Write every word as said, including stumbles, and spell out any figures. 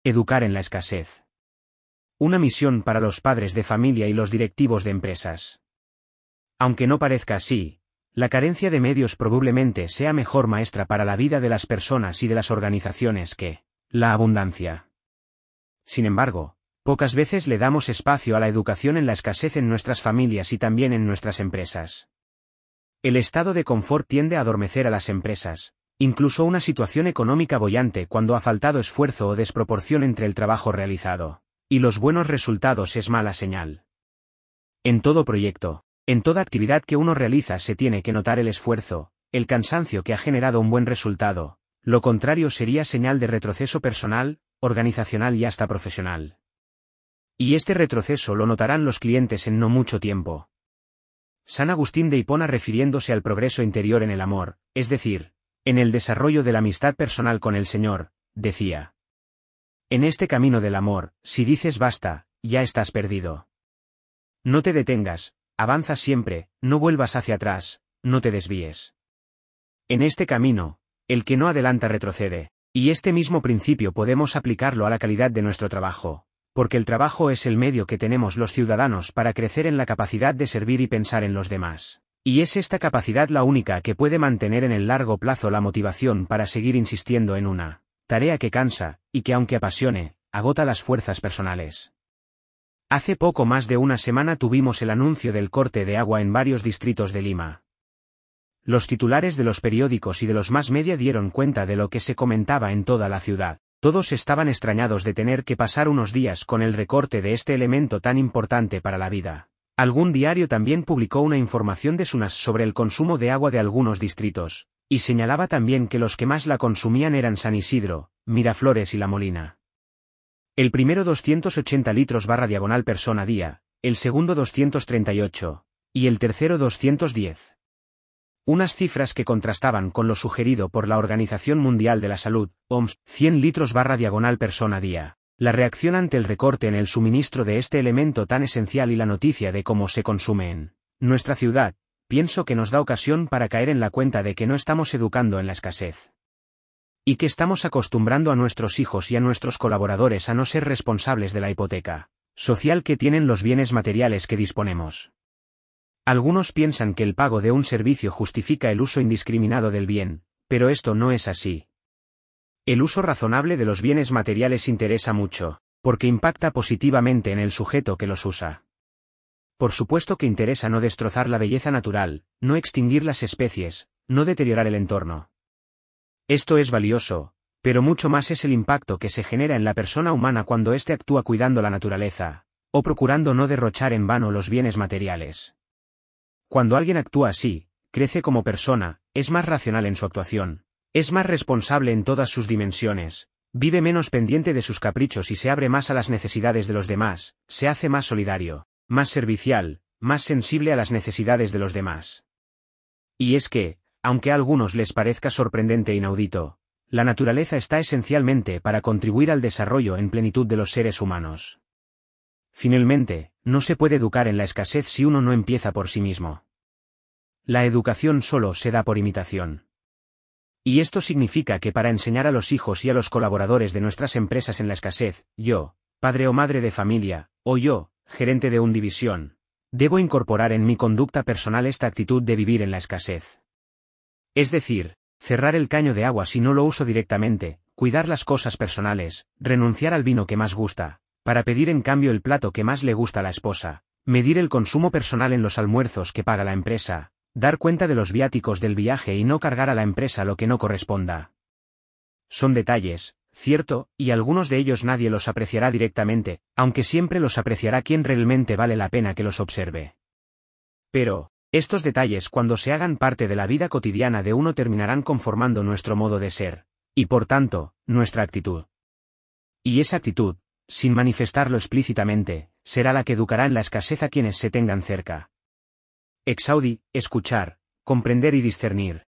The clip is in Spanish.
Educar en la escasez. Una misión para los padres de familia y los directivos de empresas. Aunque no parezca así, la carencia de medios probablemente sea mejor maestra para la vida de las personas y de las organizaciones que la abundancia. Sin embargo, pocas veces le damos espacio a la educación en la escasez en nuestras familias y también en nuestras empresas. El estado de confort tiende a adormecer a las empresas, incluso una situación económica boyante cuando ha faltado esfuerzo o desproporción entre el trabajo realizado y los buenos resultados es mala señal. En todo proyecto, en toda actividad que uno realiza se tiene que notar el esfuerzo, el cansancio que ha generado un buen resultado, lo contrario sería señal de retroceso personal, organizacional y hasta profesional. Y este retroceso lo notarán los clientes en no mucho tiempo. San Agustín de Hipona, refiriéndose al progreso interior en el amor, es decir, en el desarrollo de la amistad personal con el Señor, decía: en este camino del amor, si dices basta, ya estás perdido. No te detengas, avanza siempre, no vuelvas hacia atrás, no te desvíes. En este camino, el que no adelanta retrocede, y este mismo principio podemos aplicarlo a la calidad de nuestro trabajo, porque el trabajo es el medio que tenemos los ciudadanos para crecer en la capacidad de servir y pensar en los demás. Y es esta capacidad la única que puede mantener en el largo plazo la motivación para seguir insistiendo en una tarea que cansa, y que aunque apasione, agota las fuerzas personales. Hace poco más de una semana tuvimos el anuncio del corte de agua en varios distritos de Lima. Los titulares de los periódicos y de los más media dieron cuenta de lo que se comentaba en toda la ciudad. Todos estaban extrañados de tener que pasar unos días con el recorte de este elemento tan importante para la vida. Algún diario también publicó una información de SUNAS sobre el consumo de agua de algunos distritos, y señalaba también que los que más la consumían eran San Isidro, Miraflores y La Molina. El primero doscientos ochenta litros barra diagonal persona día, el segundo doscientos treinta y ocho, y el tercero doscientos diez. Unas cifras que contrastaban con lo sugerido por la Organización Mundial de la Salud, O M S, cien litros barra diagonal persona día. La reacción ante el recorte en el suministro de este elemento tan esencial y la noticia de cómo se consume en nuestra ciudad, pienso que nos da ocasión para caer en la cuenta de que no estamos educando en la escasez. Y que estamos acostumbrando a nuestros hijos y a nuestros colaboradores a no ser responsables de la hipoteca social que tienen los bienes materiales que disponemos. Algunos piensan que el pago de un servicio justifica el uso indiscriminado del bien, pero esto no es así. El uso razonable de los bienes materiales interesa mucho, porque impacta positivamente en el sujeto que los usa. Por supuesto que interesa no destrozar la belleza natural, no extinguir las especies, no deteriorar el entorno. Esto es valioso, pero mucho más es el impacto que se genera en la persona humana cuando éste actúa cuidando la naturaleza, o procurando no derrochar en vano los bienes materiales. Cuando alguien actúa así, crece como persona, es más racional en su actuación, es más responsable en todas sus dimensiones, vive menos pendiente de sus caprichos y se abre más a las necesidades de los demás, se hace más solidario, más servicial, más sensible a las necesidades de los demás. Y es que, aunque a algunos les parezca sorprendente e inaudito, la naturaleza está esencialmente para contribuir al desarrollo en plenitud de los seres humanos. Finalmente, no se puede educar en la escasez si uno no empieza por sí mismo. La educación solo se da por imitación. Y esto significa que para enseñar a los hijos y a los colaboradores de nuestras empresas en la escasez, yo, padre o madre de familia, o yo, gerente de una división, debo incorporar en mi conducta personal esta actitud de vivir en la escasez. Es decir, cerrar el caño de agua si no lo uso directamente, cuidar las cosas personales, renunciar al vino que más gusta, para pedir en cambio el plato que más le gusta a la esposa, medir el consumo personal en los almuerzos que paga la empresa, dar cuenta de los viáticos del viaje y no cargar a la empresa lo que no corresponda. Son detalles, cierto, y algunos de ellos nadie los apreciará directamente, aunque siempre los apreciará quien realmente vale la pena que los observe. Pero, estos detalles cuando se hagan parte de la vida cotidiana de uno terminarán conformando nuestro modo de ser, y por tanto, nuestra actitud. Y esa actitud, sin manifestarlo explícitamente, será la que educará en la escasez a quienes se tengan cerca. Exaudi, escuchar, comprender y discernir,